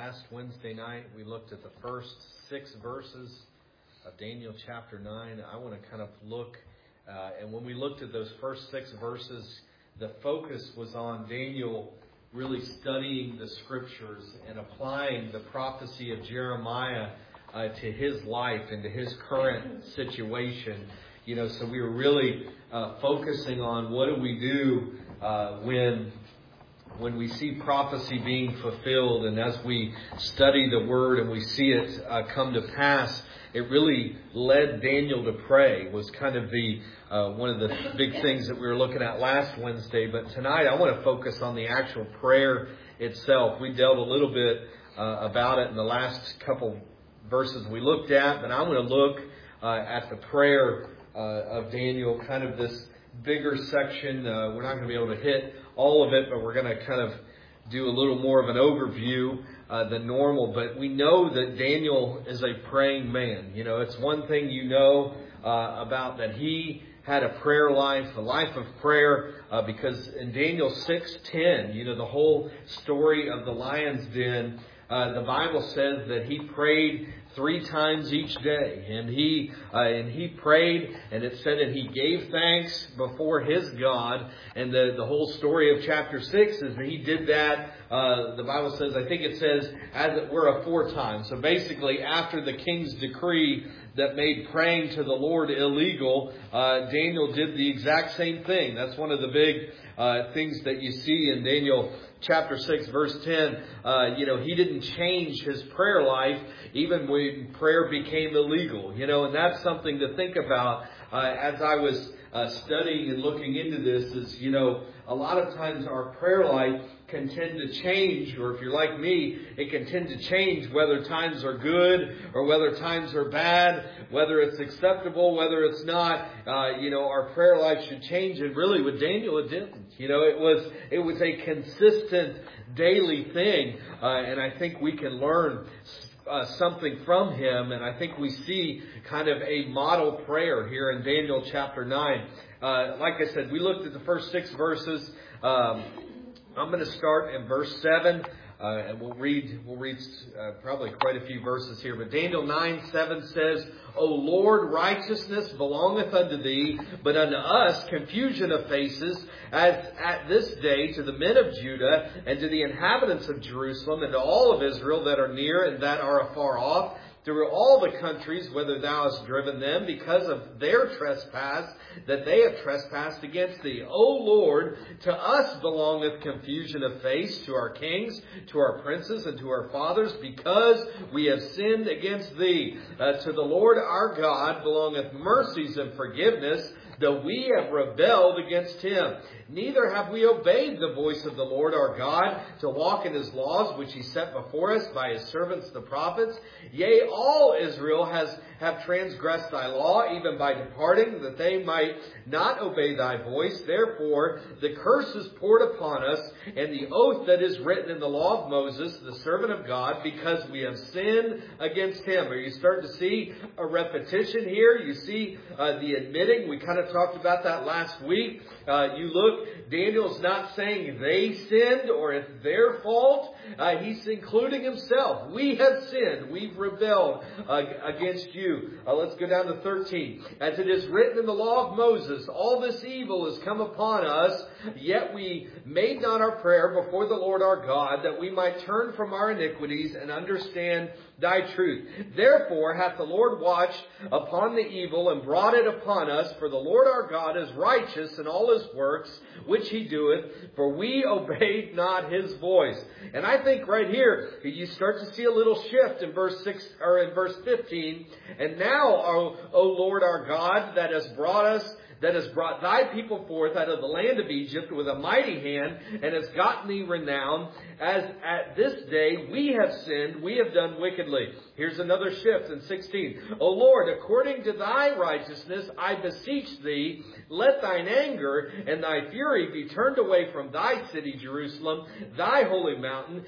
Last Wednesday night, we looked at the first 6 verses of Daniel chapter 9. I want to kind of look, and when we looked at those first 6 verses, the focus was on Daniel really studying the Scriptures and applying the prophecy of Jeremiah to his life and to his current situation. You know, so we were really focusing on what do we do when we see prophecy being fulfilled, and as we study the Word and we see it come to pass, it really led Daniel to pray. Was kind of the one of the big things that we were looking at last Wednesday. But tonight I want to focus on the actual prayer itself. We dealt a little bit about it in the last couple verses we looked at, but I want to look at the prayer of Daniel, kind of this bigger section. We're not going to be able to hit all of it, but we're going to kind of do a little more of an overview than normal. But we know that Daniel is a praying man. You know, it's one thing you know about that he had a prayer life, a life of prayer, because in Daniel 6:10, you know, the whole story of the lion's den, the Bible says that he prayed 3 times each day, and he prayed, and it said that he gave thanks before his God. And the whole story of chapter 6 is that he did that. The Bible says, I think it says, as it were, 4 times. So basically, after the king's decree that made praying to the Lord illegal, Daniel did the exact same thing. That's one of the big things that you see in Daniel chapter 6, verse 10. You know, he didn't change his prayer life even when prayer became illegal. You know, and that's something to think about as I was studying and looking into this is, you know, a lot of times our prayer life can tend to change, or if you're like me, it can tend to change whether times are good or whether times are bad, whether it's acceptable, whether it's not. You know, our prayer life should change. And really with Daniel, it didn't. You know, it was a consistent daily thing. And I think we can learn something from him. And I think we see kind of a model prayer here in Daniel chapter 9. Like I said, we looked at the first 6 verses. I'm going to start in verse 7, and we'll read probably quite a few verses here. But Daniel 9:7 says, O Lord, righteousness belongeth unto thee, but unto us confusion of faces, as at this day to the men of Judah, and to the inhabitants of Jerusalem, and to all of Israel that are near and that are afar off, through all the countries whither thou hast driven them, because of their trespass that they have trespassed against thee. O Lord, to us belongeth confusion of face, to our kings, to our princes, and to our fathers, because we have sinned against thee. To the Lord our God belongeth mercies and forgiveness, though we have rebelled against him. Neither have we obeyed the voice of the Lord our God, to walk in his laws, which he set before us by his servants the prophets. Yea, all Israel have transgressed thy law, even by departing, that they might not obey thy voice. Therefore, the curse is poured upon us, and the oath that is written in the law of Moses, the servant of God, because we have sinned against him. Are you starting to see a repetition here? You see the admitting. We kind of talked about that last week. You look, Daniel's not saying they sinned or it's their fault. He's including himself. We have sinned. We've rebelled against you. Let's go down to 13. As it is written in the law of Moses, all this evil has come upon us, yet we made not our prayer before the Lord our God, that we might turn from our iniquities and understand thy truth. Therefore hath the Lord watched upon the evil and brought it upon us, for the Lord our God is righteous in all his works which he doeth, for we obeyed not his voice. And I think right here you start to see a little shift in verse 6 or in verse 15. And now, O Lord our God, that has brought thy people forth out of the land of Egypt with a mighty hand, and has gotten thee renown, as at this day we have sinned, we have done wickedly. Here's another shift in 16. O Lord, according to thy righteousness, I beseech thee, let thine anger and thy fury be turned away from thy city, Jerusalem, thy holy mountain,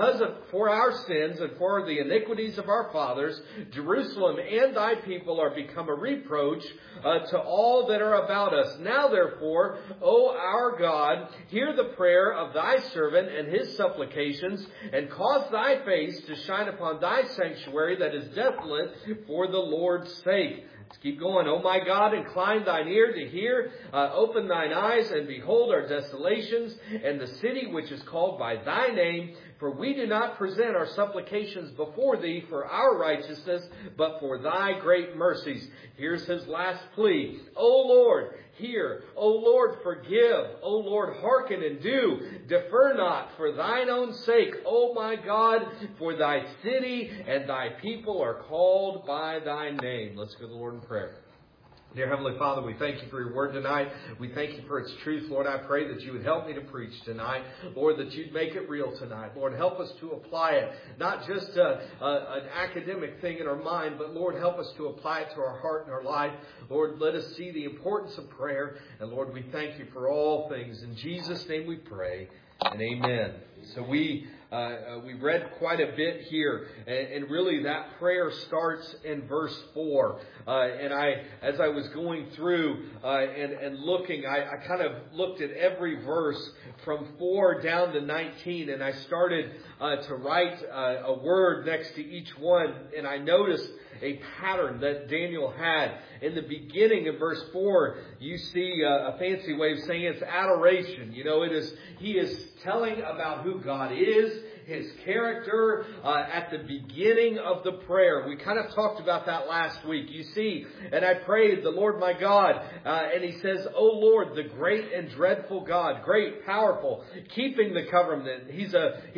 for our sins and for the iniquities of our fathers. Jerusalem and thy people are become a reproach to all that are about us. Now therefore, O our God, hear the prayer of thy servant and his supplications, and cause thy face to shine upon thy sanctuary that is desolate for the Lord's sake. Let's keep going. O my God, incline thine ear to hear, open thine eyes, and behold our desolations, and the city which is called by thy name. For we do not present our supplications before thee for our righteousness, but for thy great mercies. Here's his last plea. O Lord, hear. O Lord, forgive. O Lord, hearken and do. Defer not for thine own sake, O my God, for thy city and thy people are called by thy name. Let's go to the Lord in prayer. Dear Heavenly Father, we thank you for your word tonight. We thank you for its truth. Lord, I pray that you would help me to preach tonight. Lord, that you'd make it real tonight. Lord, help us to apply it. Not just an academic thing in our mind, but Lord, help us to apply it to our heart and our life. Lord, let us see the importance of prayer. And Lord, we thank you for all things. In Jesus' name we pray, and amen. So we read quite a bit here, and really that prayer starts in verse 4. As I was going through and looking, I kind of looked at every verse from 4 down to 19, and I started to write a word next to each one, and I noticed a pattern that Daniel had. In the beginning of verse 4, you see a fancy way of saying it's adoration. You know, he is telling about who God is, his character at the beginning of the prayer. We kind of talked about that last week. You see, and I prayed the Lord my God, and he says, O Lord, the great and dreadful God, great, powerful, keeping the covenant. He's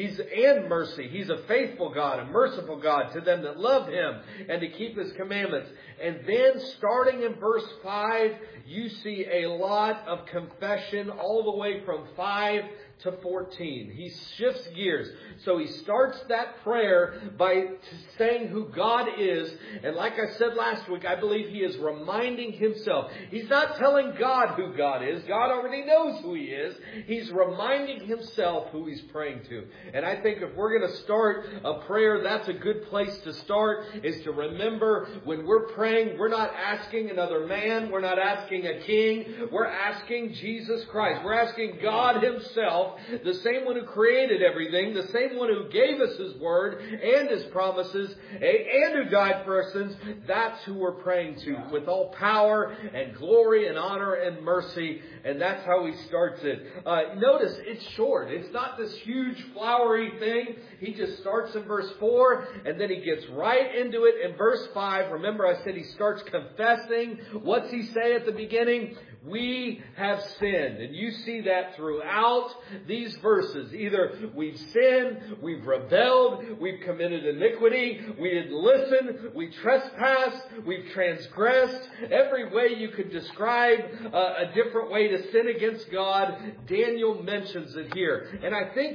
and mercy. He's a faithful God, a merciful God to them that love him and to keep his commandments. And then starting in verse 5, you see a lot of confession all the way from 5 to 14. He shifts gears. So he starts that prayer by saying who God is. And like I said last week, I believe he is reminding himself. He's not telling God who God is. God already knows who he is. He's reminding himself who he's praying to. And I think if we're going to start a prayer, that's a good place to start, is to remember when we're praying, we're not asking another man. We're not asking a king. We're asking Jesus Christ. We're asking God himself, the same one who created everything, the same one who gave us his word and his promises, and who died for our sins. That's who we're praying to with all power and glory and honor and mercy. And that's how he starts it. Notice it's short. It's not this huge flowery thing. He just starts in verse 4 and then he gets right into it in verse 5. Remember I said he starts confessing. What's he say at the beginning? We have sinned. And you see that throughout these verses. Either we've sinned, we've rebelled, we've committed iniquity, we didn't listen, we trespassed, we've transgressed. Every way you could describe a different way to sin against God, Daniel mentions it here. And I think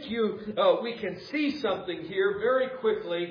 we can see something here very quickly.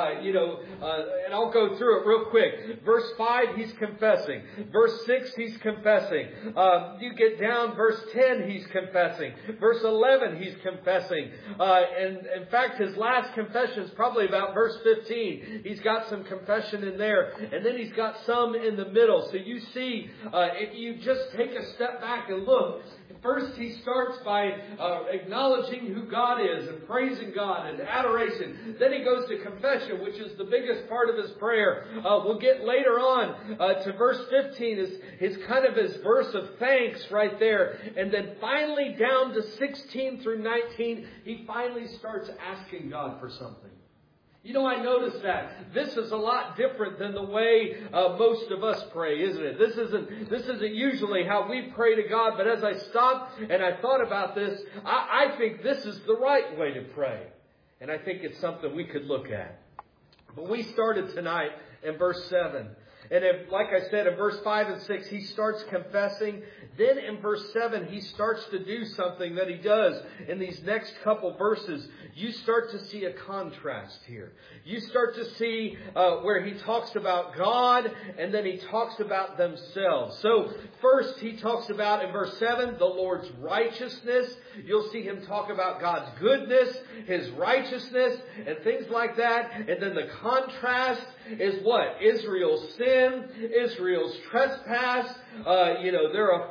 And I'll go through it real quick. Verse 5, he's confessing. Verse 6, he's confessing. You get down, verse 10, he's confessing. Verse 11, he's confessing. And in fact, his last confession is probably about verse 15. He's got some confession in there. And then he's got some in the middle. So you see, if you just take a step back and look, first, he starts by acknowledging who God is and praising God and adoration. Then he goes to confession, which is the biggest part of his prayer. We'll get later on to verse 15, is kind of his verse of thanks right there. And then finally down to 16 through 19, he finally starts asking God for something. You know, I noticed that this is a lot different than the way most of us pray, isn't it? This isn't usually how we pray to God. But as I stopped and I thought about this, I think this is the right way to pray. And I think it's something we could look at. But we started tonight in verse 7. And like I said, in verse 5 and 6, he starts confessing. Then in verse 7, he starts to do something that he does in these next couple verses. You start to see a contrast here. You start to see where he talks about God and then he talks about themselves. So first he talks about in verse 7, the Lord's righteousness. You'll see him talk about God's goodness, his righteousness, and things like that. And then the contrast is what? Israel's sin sin, Israel's trespass. They're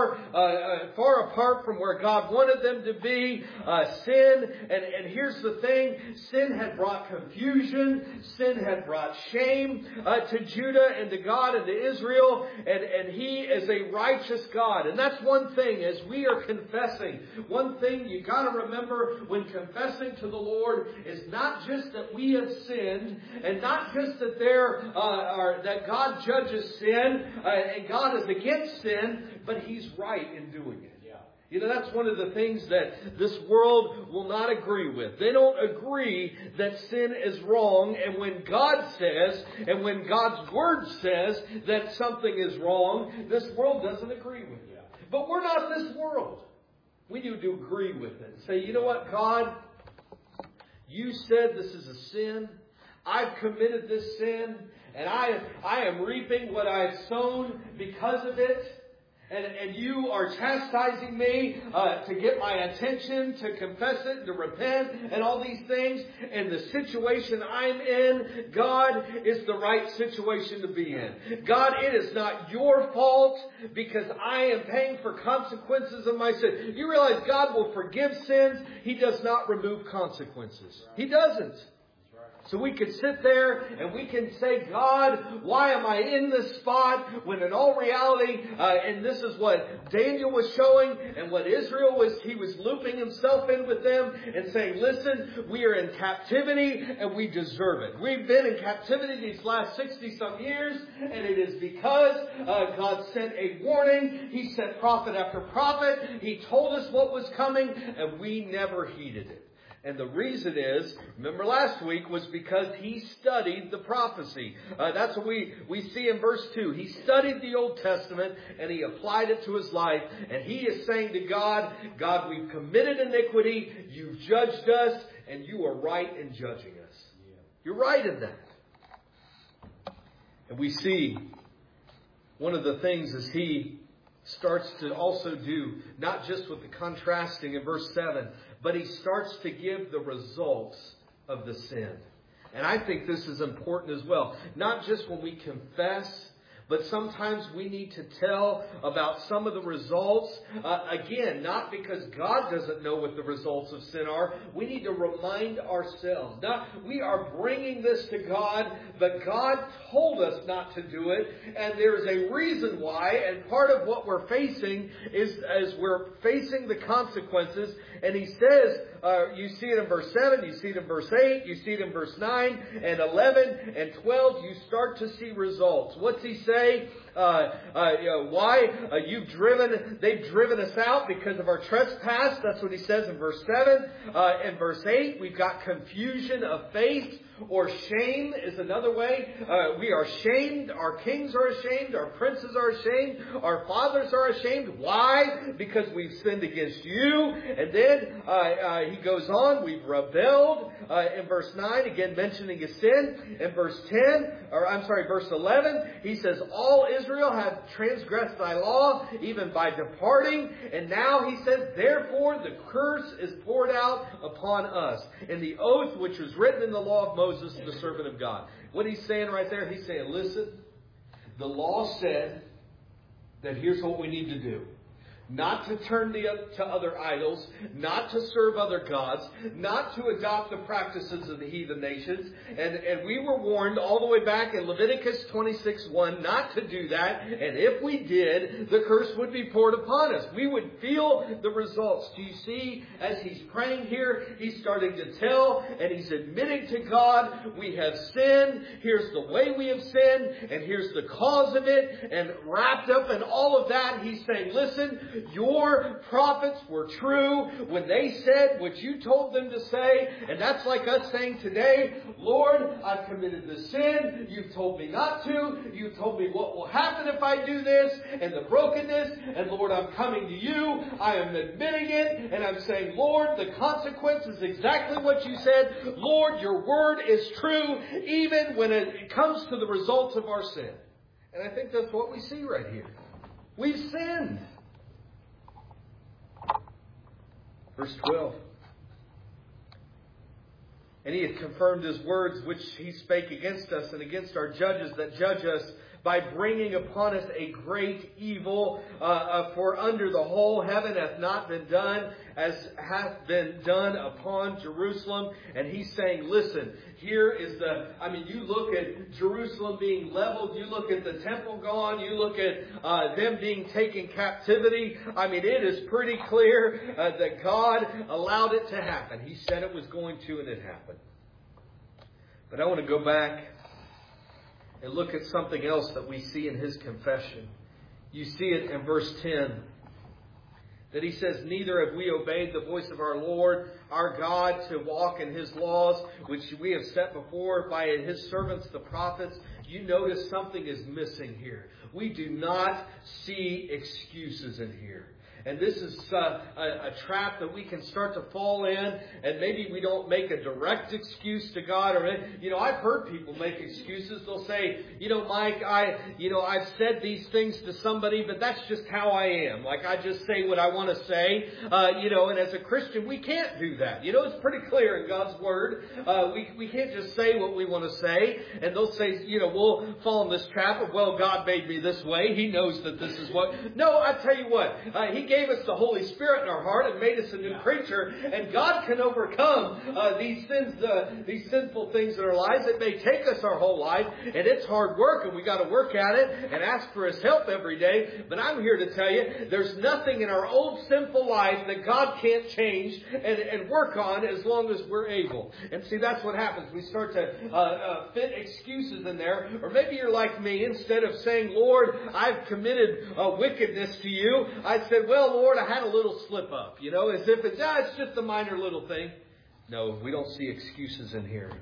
far apart from where God wanted them to be. Sin, and here's the thing, sin had brought confusion. Sin had brought shame to Judah and to God and to Israel. And He is a righteous God. And that's one thing as we are confessing. One thing you got to remember when confessing to the Lord is not just that we have sinned, and not just that that God judges sin and God is against sin, but He's right in doing it. That's one of the things that this world will not agree with. They don't agree that sin is wrong. And when God says, and when God's Word says that something is wrong, this world doesn't agree with it. But we're not this world. We need to agree with it. Say, you know what, God? You said this is a sin. I've committed this sin. And I am reaping what I've sown because of it. And you are chastising me to get my attention, to confess it, to repent, and all these things. And the situation I'm in, God, is the right situation to be in. God, it is not your fault because I am paying for consequences of my sin. You realize God will forgive sins. He does not remove consequences. He doesn't. So we can sit there and we can say, God, why am I in this spot? When in all reality, and this is what Daniel was showing and what Israel was, he was looping himself in with them and saying, listen, we are in captivity and we deserve it. We've been in captivity these last 60-some years, and it is because God sent a warning. He sent prophet after prophet. He told us what was coming, and we never heeded it. And the reason is, remember last week, was because he studied the prophecy. That's what we see in verse 2. He studied the Old Testament and he applied it to his life. And he is saying to God, God, we've committed iniquity. You've judged us and you are right in judging us. You're right in that. And we see one of the things is he starts to also do, not just with the contrasting in verse 7, but he starts to give the results of the sin. And I think this is important as well. Not just when we confess, but sometimes we need to tell about some of the results. Again, not because God doesn't know what the results of sin are. We need to remind ourselves. We are bringing this to God, but God told us not to do it. And there's a reason why. And part of what we're facing is as we're facing the consequences. And he says, you see it in verse 7, you see it in verse 8, you see it in verse 9 and 11 and 12. You start to see results. What's he say? Why? They've driven us out because of our trespass. That's what he says in verse 7. In verse 8, we've got confusion of faith, or shame is another way. We are shamed. Our kings are ashamed. Our princes are ashamed. Our fathers are ashamed. Why? Because we've sinned against you. And then he goes on. We've rebelled. In verse 9, again mentioning his sin. In verse 11, he says, all Israel have transgressed thy law, even by departing. And now he says, therefore the curse is poured out upon us. In the oath which was written in the law of Moses, the servant of God. What he's saying right there, he's saying, listen, the law said that here's what we need to do. Not to turn to other idols, not to serve other gods, not to adopt the practices of the heathen nations. And we were warned all the way back in Leviticus 26:1 not to do that. And if we did, the curse would be poured upon us. We would feel the results. Do you see, as he's praying here, he's starting to tell and he's admitting to God, we have sinned. Here's the way we have sinned. And here's the cause of it. And wrapped up in all of that, he's saying, listen, your prophets were true when they said what you told them to say. And that's like us saying today, Lord, I've committed the sin. You've told me not to. You've told me what will happen if I do this and the brokenness. And Lord, I'm coming to you. I am admitting it. And I'm saying, Lord, the consequence is exactly what you said. Lord, your word is true even when it comes to the results of our sin. And I think that's what we see right here. We've sinned. Verse 12. And he had confirmed his words which he spake against us and against our judges that judge us by bringing upon us a great evil. For under the whole heaven hath not been done as hath been done upon Jerusalem. And he's saying, listen, here is you look at Jerusalem being leveled, you look at the temple gone, you look at them being taken captivity. It is pretty clear that God allowed it to happen. He said it was going to, and it happened. But I want to go back and look at something else that we see in his confession. You see it in verse 10. That he says, neither have we obeyed the voice of our Lord, our God, to walk in his laws, which we have set before by his servants, the prophets. You notice something is missing here. We do not see excuses in here. And this is a trap that we can start to fall in. And maybe we don't make a direct excuse to God. Or, I've heard people make excuses. They'll say, Mike, I've said these things to somebody, but that's just how I am. Like, I just say what I want to say. And as a Christian, we can't do that. It's pretty clear in God's Word. We can't just say what we want to say. And they'll say, we'll fall in this trap of, well, God made me this way. He knows that this is what. No, I tell you what. He gave us the Holy Spirit in our heart and made us a new creature, and God can overcome these sins, these sinful things in our lives. It may take us our whole life, and it's hard work, and we got to work at it and ask for His help every day. But I'm here to tell you, there's nothing in our old sinful life that God can't change and work on as long as we're able. And see, that's what happens. We start to fit excuses in there. Or maybe you're like me. Instead of saying, Lord, I've committed wickedness to you, I said, well, Lord, I had a little slip up. As if it's just a minor little thing. No, we don't see excuses in here.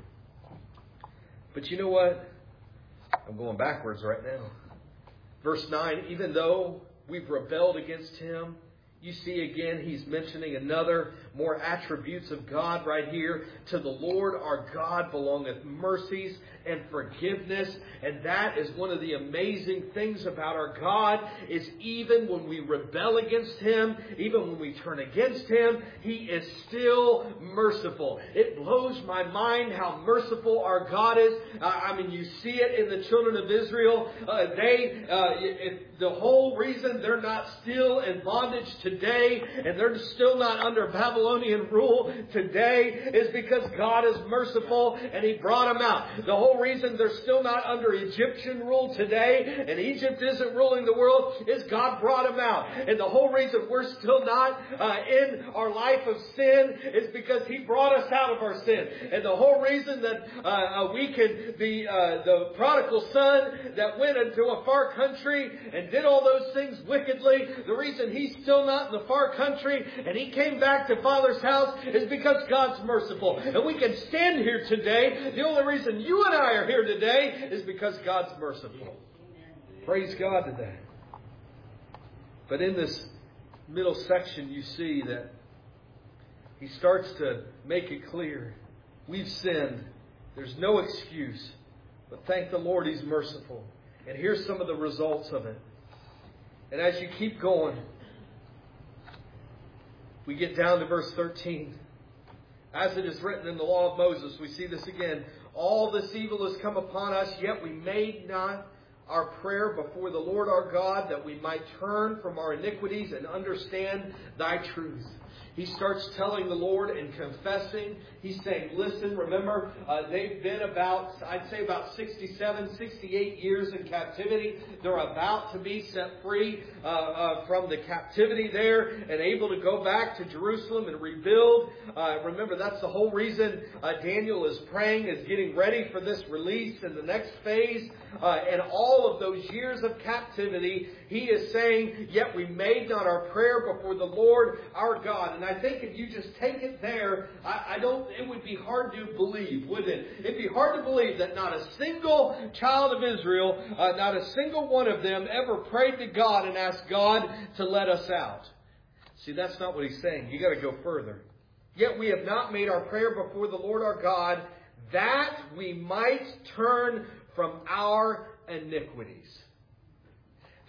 But you know what? I'm going backwards right now. Verse 9, even though we've rebelled against Him, you see again, he's mentioning another more attributes of God right here. To the Lord our God belongeth mercies and forgiveness. And that is one of the amazing things about our God, is even when we rebel against Him, even when we turn against Him, He is still merciful. It blows my mind how merciful our God is. You see it in the children of Israel. The whole reason they're not still in bondage today, and they're still not under Babylonian rule today, is because God is merciful and He brought them out. The whole reason they're still not under Egyptian rule today, and Egypt isn't ruling the world, is God brought them out. And the whole reason we're still not in our life of sin is because He brought us out of our sin. And the whole reason that we could be the prodigal son that went into a far country and did all those things wickedly, the reason he's still not in the far country and he came back to Father's house is because God's merciful. And we can stand here today. The only reason you and I are here today is because God's merciful. Praise God to that. But in this middle section, you see that he starts to make it clear. We've sinned. There's no excuse. But thank the Lord, He's merciful. And here's some of the results of it. And as you keep going, we get down to verse 13. As it is written in the law of Moses, we see this again. All this evil has come upon us, yet we made not our prayer before the Lord our God, that we might turn from our iniquities and understand Thy truth. He starts telling the Lord and confessing. He's saying, listen, remember, they've been about 67, 68 years in captivity. They're about to be set free from the captivity there and able to go back to Jerusalem and rebuild. Remember, that's the whole reason Daniel is praying, is getting ready for this release in the next phase. And all of those years of captivity, he is saying, yet we made not our prayer before the Lord our God. And I think if you just take it there, it would be hard to believe, wouldn't it? It'd be hard to believe that not a single child of Israel, not a single one of them ever prayed to God and asked God to let us out. See, that's not what he's saying. You got to go further. Yet we have not made our prayer before the Lord our God, that we might turn from our iniquities.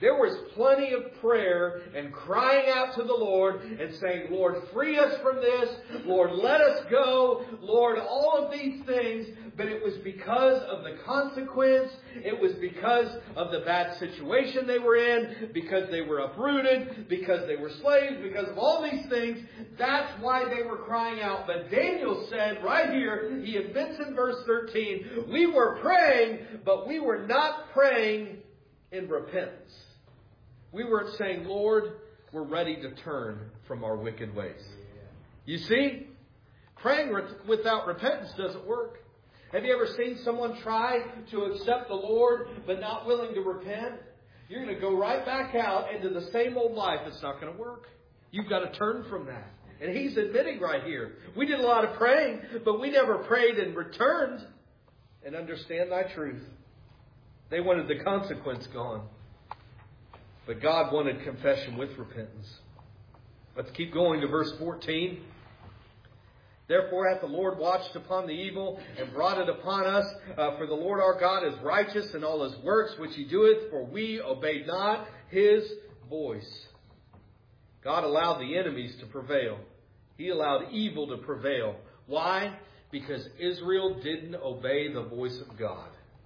There was plenty of prayer and crying out to the Lord and saying, Lord, free us from this. Lord, let us go. Lord, all of these things. But it was because of the consequence. It was because of the bad situation they were in. Because they were uprooted. Because they were slaves. Because of all these things. That's why they were crying out. But Daniel said right here, he admits in verse 13, we were praying, but we were not praying in repentance. We weren't saying, Lord, we're ready to turn from our wicked ways. You see, praying without repentance doesn't work. Have you ever seen someone try to accept the Lord but not willing to repent? You're going to go right back out into the same old life. It's not going to work. You've got to turn from that. And he's admitting right here, we did a lot of praying, but we never prayed and returned and understand thy truth. They wanted the consequence gone. But God wanted confession with repentance. Let's keep going to verse 14. Therefore hath the Lord watched upon the evil and brought it upon us. For the Lord our God is righteous in all his works which he doeth, for we obeyed not his voice. God allowed the enemies to prevail. He allowed evil to prevail. Why? Because Israel didn't obey the voice of God.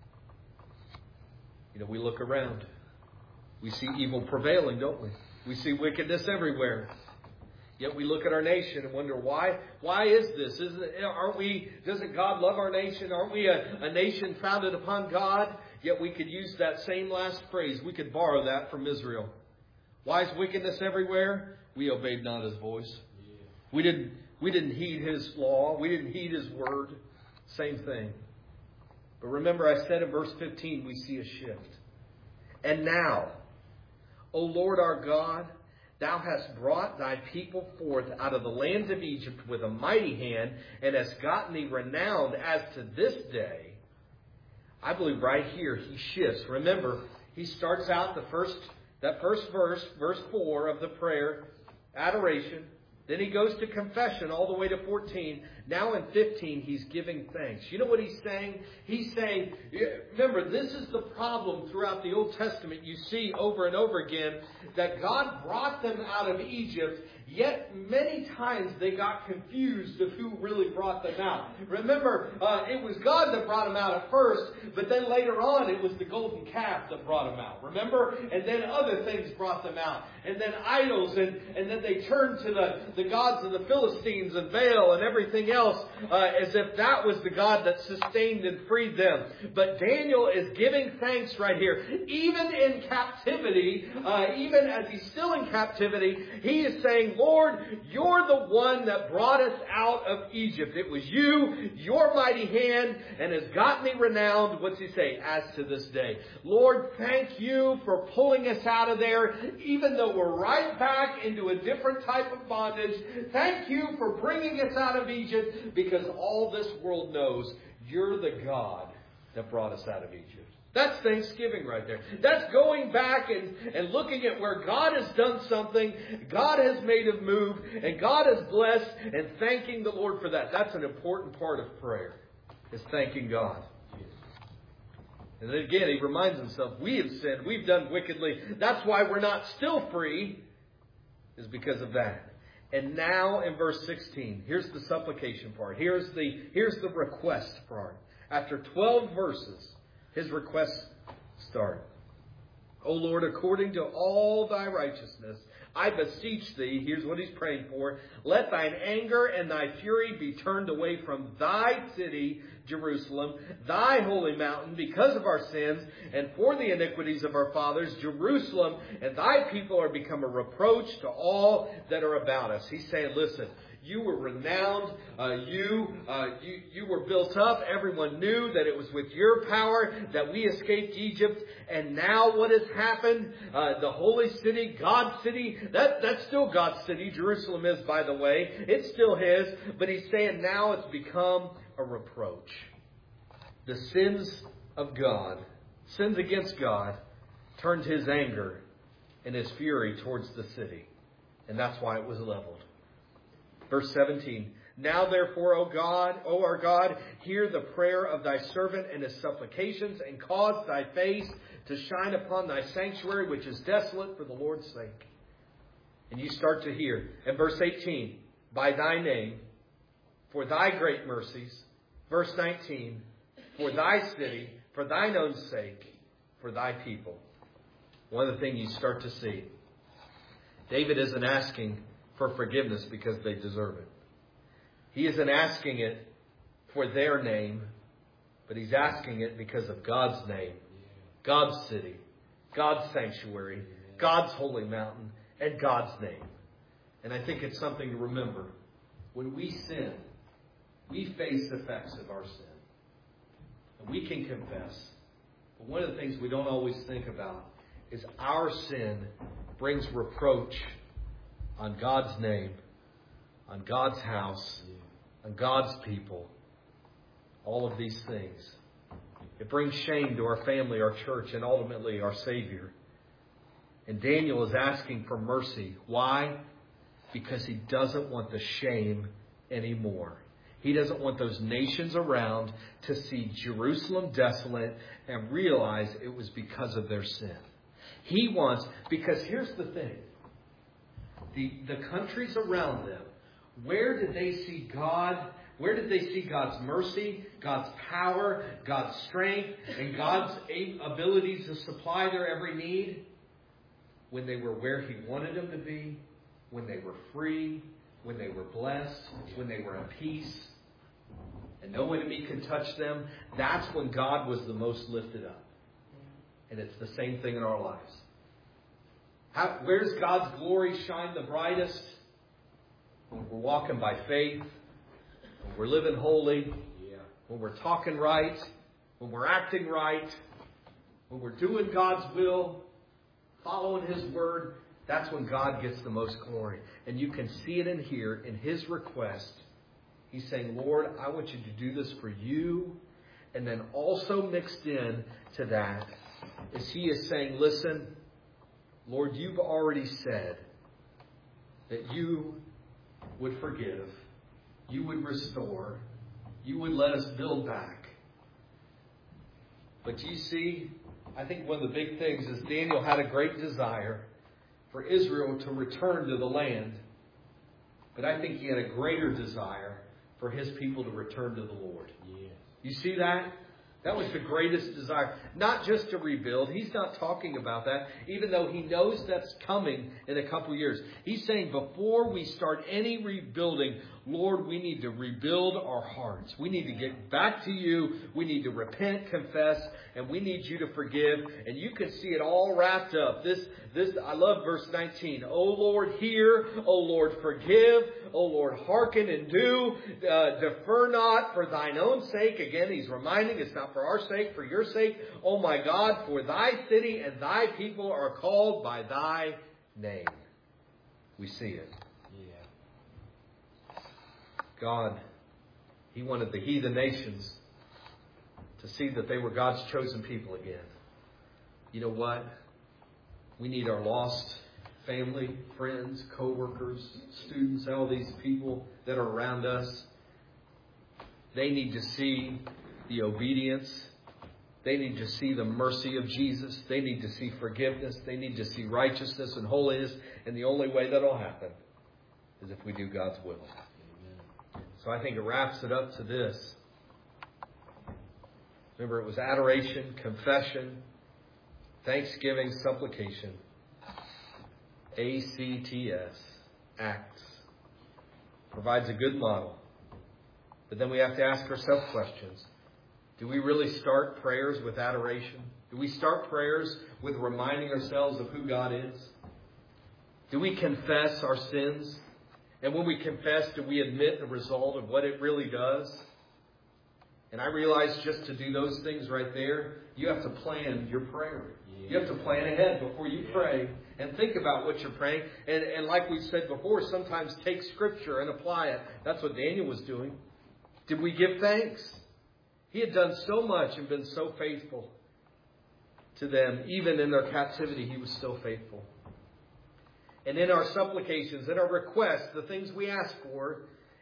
You know, we look around. We see evil prevailing, don't we? We see wickedness everywhere. Yet we look at our nation and wonder why. Why is this? Doesn't God love our nation? Aren't we a nation founded upon God? Yet we could use that same last phrase. We could borrow that from Israel. Why is wickedness everywhere? We obeyed not his voice. We didn't heed his law. We didn't heed his word. Same thing. But remember, I said in verse 15, we see a shift. And now, O Lord our God, thou hast brought thy people forth out of the land of Egypt with a mighty hand, and hast gotten thee renowned as to this day. I believe right here he shifts. Remember, he starts out that first verse, verse 4 of the prayer, adoration. Then he goes to confession all the way to 14. Now in 15, he's giving thanks. You know what he's saying? He's saying, remember, this is the problem throughout the Old Testament. You see over and over again that God brought them out of Egypt, yet many times they got confused of who really brought them out. Remember, it was God that brought them out at first, but then later on it was the golden calf that brought them out. Remember? And then other things brought them out. And then idols, and then they turned to the gods of the Philistines and Baal and everything else, as if that was the God that sustained and freed them. But Daniel is giving thanks right here. Even in captivity, even as he's still in captivity, he is saying, Lord, you're the one that brought us out of Egypt. It was you, your mighty hand, and has gotten me renowned. What's he say? As to this day. Lord, thank you for pulling us out of there, even though we're right back into a different type of bondage. Thank you for bringing us out of Egypt, because all this world knows you're the God that brought us out of Egypt. That's Thanksgiving right there. That's going back and looking at where God has done something, God has made a move, and God has blessed, and thanking the Lord for that. That's an important part of prayer, is thanking God. And then again, he reminds himself, we have sinned, we've done wickedly. That's why we're not still free, is because of that. And now in verse 16, here's the supplication part. Here's the request part. After 12 verses, his requests start. O Lord, according to all thy righteousness, I beseech thee, here's what he's praying for, let thine anger and thy fury be turned away from thy city, Jerusalem, thy holy mountain, because of our sins, and for the iniquities of our fathers, Jerusalem, and thy people are become a reproach to all that are about us. He's saying, listen, you were renowned. You were built up. Everyone knew that it was with your power that we escaped Egypt. And now what has happened? The holy city, God's city, that's still God's city. Jerusalem is, by the way. It's still his. But he's saying now it's become a reproach. The sins of God, sins against God, turned his anger and his fury towards the city. And that's why it was leveled. Verse 17, Now therefore, O our God, hear the prayer of thy servant and his supplications, and cause thy face to shine upon thy sanctuary, which is desolate, for the Lord's sake. And you start to hear. In verse 18, by thy name, for thy great mercies. Verse 19, for thy city, for thine own sake, for thy people. One of the things you start to see. David isn't asking for forgiveness because they deserve it. He isn't asking it for their name, but he's asking it because of God's name, God's city, God's sanctuary, God's holy mountain, and God's name. And I think it's something to remember. When we sin, we face the effects of our sin. And we can confess. But one of the things we don't always think about is our sin brings reproach on God's name, on God's house, on God's people. All of these things. It brings shame to our family, our church, and ultimately our Savior. And Daniel is asking for mercy. Why? Because he doesn't want the shame anymore. He doesn't want those nations around to see Jerusalem desolate and realize it was because of their sin. He wants, because here's the thing. The countries around them, where did they see God? Where did they see God's mercy, God's power, God's strength, and God's ability to supply their every need? When they were where He wanted them to be, when they were free, when they were blessed, when they were at peace, and no enemy could touch them, that's when God was the most lifted up. And it's the same thing in our lives. Where does God's glory shine the brightest? When we're walking by faith, when we're living holy, when we're talking right, when we're acting right, when we're doing God's will, following His word, that's when God gets the most glory. And you can see it in here in His request. He's saying, Lord, I want you to do this for you. And then also mixed in to that is He is saying, listen, Lord, you've already said that you would forgive, you would restore, you would let us build back. But you see, I think one of the big things is Daniel had a great desire for Israel to return to the land. But I think he had a greater desire for his people to return to the Lord. Yes. You see that? That was the greatest desire. Not just to rebuild. He's not talking about that, even though he knows that's coming in a couple of years. He's saying before we start any rebuilding, Lord, we need to rebuild our hearts. We need to get back to you. We need to repent, confess, and we need you to forgive. And you can see it all wrapped up. I love verse 19. O Lord, hear. O Lord, forgive. O Lord, hearken and do. Defer not for thine own sake. Again, he's reminding it's not for our sake, for your sake. O my God, for thy city and thy people are called by thy name. We see it. God, He wanted the heathen nations to see that they were God's chosen people again. You know what? We need our lost family, friends, co-workers, students, all these people that are around us. They need to see the obedience. They need to see the mercy of Jesus. They need to see forgiveness. They need to see righteousness and holiness. And the only way that'll happen is if we do God's will. So I think it wraps it up to this. Remember, it was adoration, confession, thanksgiving, supplication. ACTS. Acts. Provides a good model. But then we have to ask ourselves questions. Do we really start prayers with adoration? Do we start prayers with reminding ourselves of who God is? Do we confess our sins? And when we confess, do we admit the result of what it really does? And I realize just to do those things right there, you have to plan your prayer. You have to plan ahead before you pray and think about what you're praying. And like we said before, sometimes take Scripture and apply it. That's what Daniel was doing. Did we give thanks? He had done so much and been so faithful to them. Even in their captivity, he was still faithful. And in our supplications, in our requests, the things we ask for,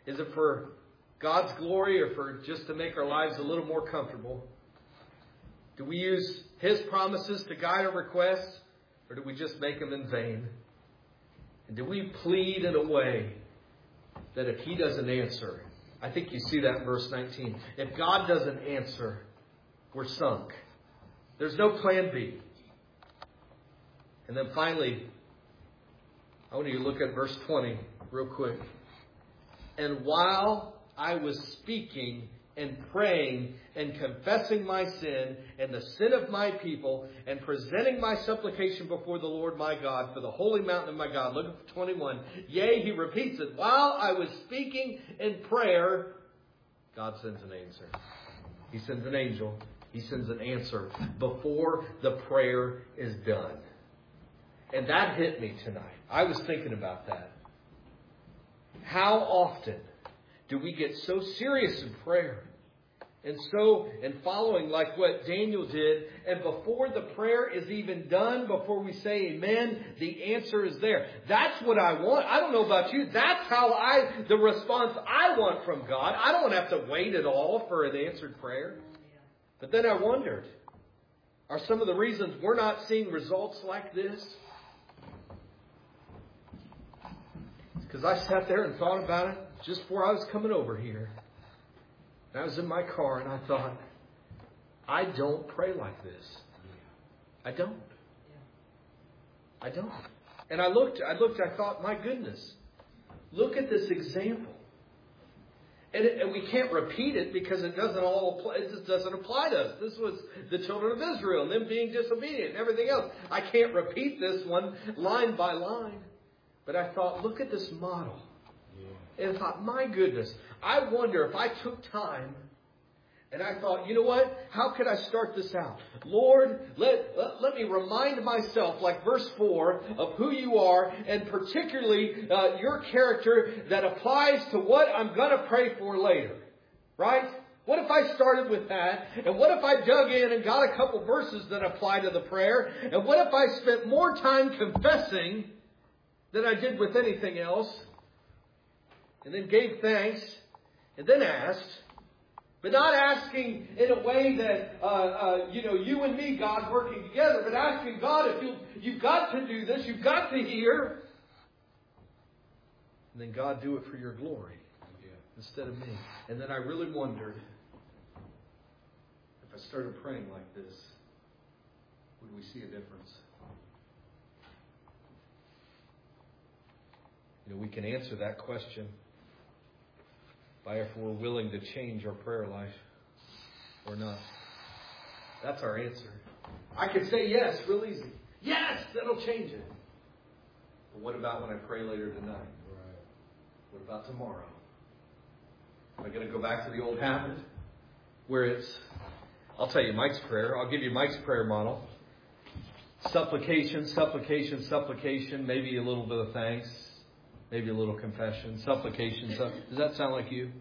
Is it for God's glory or for just to make our lives a little more comfortable? Do we use His promises to guide our requests, or do we just make them in vain? And do we plead in a way that if He doesn't answer, I think you see that in verse 19. If God doesn't answer, we're sunk. There's no plan B. And then finally, I want you to look at verse 20 real quick. And while I was speaking and praying and confessing my sin and the sin of my people and presenting my supplication before the Lord my God for the holy mountain of my God. Look at 21. Yea, he repeats it. While I was speaking in prayer, God sends an answer. He sends an angel. He sends an answer before the prayer is done. And that hit me tonight. I was thinking about that. How often do we get so serious in prayer and following like what Daniel did, and before the prayer is even done, before we say amen, the answer is there. That's what I want. I don't know about you. That's the response I want from God. I don't want to have to wait at all for an answered prayer. But then I wondered, are some of the reasons we're not seeing results like this? Because I sat there and thought about it just before I was coming over here. And I was in my car and I thought, I don't pray like this. I don't. And I looked, I thought, my goodness, look at this example. And we can't repeat it because it just doesn't apply to us. This was the children of Israel and them being disobedient and everything else. I can't repeat this one line by line. But I thought, look at this model. And I thought, my goodness, I wonder if I took time and I thought, you know what? How could I start this out? Lord, let me remind myself, like verse 4, of who you are, and particularly your character that applies to what I'm going to pray for later. Right? What if I started with that? And what if I dug in and got a couple verses that apply to the prayer? And what if I spent more time confessing than I did with anything else? And then gave thanks, and then asked, but not asking in a way that, you and me, God, working together, but asking God, if you've got to do this, you've got to hear, and then God, do it for your glory instead of me. And then I really wondered, if I started praying like this, would we see a difference? We can answer that question by if we're willing to change our prayer life or not. That's our answer. I could say yes, real easy. Yes, that'll change it. But what about when I pray later tonight? Right. What about tomorrow? Am I going to go back to the old habit where I'll tell you Mike's prayer. I'll give you Mike's prayer model. Supplication, supplication, supplication, maybe a little bit of thanks. Maybe a little confession, supplication. Does that sound like you?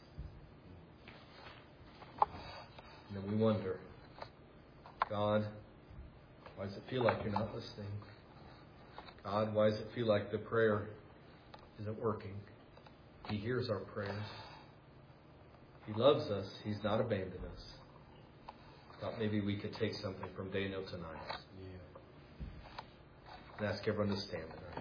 And then we wonder, God, why does it feel like you're not listening? God, why does it feel like the prayer isn't working? He hears our prayers. He loves us. He's not abandoned us. Thought maybe we could take something from Daniel tonight. And ask everyone to stand tonight.